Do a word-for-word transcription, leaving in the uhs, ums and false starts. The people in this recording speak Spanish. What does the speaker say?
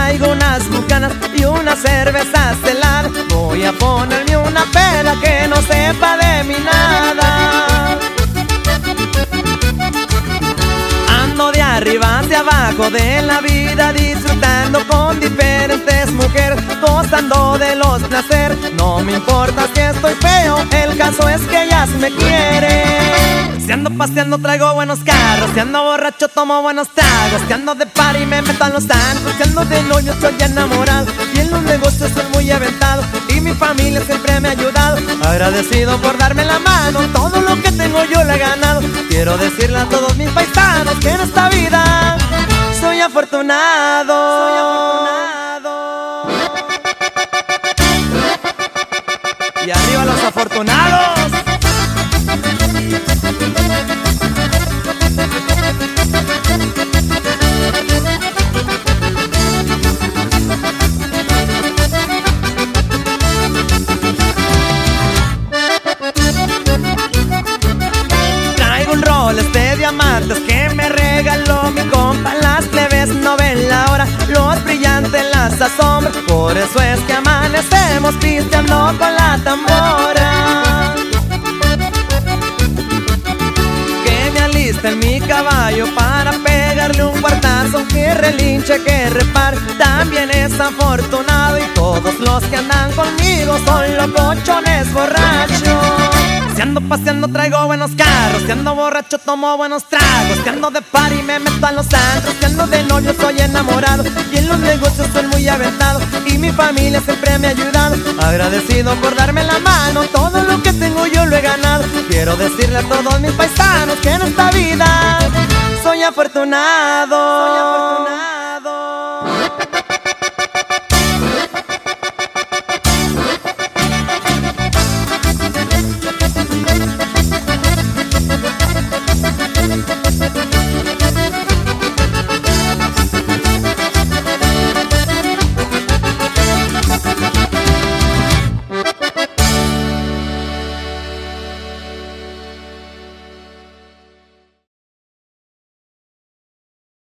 Traigo unas bucanas y una cerveza helada. Voy a ponerme una peda que no sepa de mí nada. Ando de arriba hacia abajo de la vida, disfrutando con diferentes mujeres, gozando de los placeres. No me importa si estoy feo, el caso es que ellas me quieren. Si ando paseando traigo buenos carros, si ando borracho tomo buenos tragos, si ando de party me meto en los santos, si ando de novio estoy enamorado y en los negocios soy muy aventado y mi familia siempre me ha ayudado. Agradecido por darme la mano, todo lo que tengo yo lo he ganado. Quiero decirle a todos mis paisanos que en esta vida soy afortunado. Soy afortunado. Y arriba los afortunados. Traigo un Rolex de diamantes que me regaló mi compa. Las plebes no ven la hora, los brillantes las asombran. Por eso es que amanecemos pisteando con la tambora. Que me alista en mi caballo para pegarle un cuartazo, que relinche, que repare, también es afortunado. Y todos los que andan conmigo son locochones borrachos. Si ando paseando traigo buenos carros, si ando borracho tomo buenos tragos, si ando de party me meto a los antros, si ando de novio soy enamorado y en los negocios soy muy aventado y mi familia siempre me ha ayudado. Agradecido por darme la mano, todo lo que tengo yo lo he ganado. Quiero decirle a todos mis paisanos que en esta vida soy afortunado. Soy afortunado.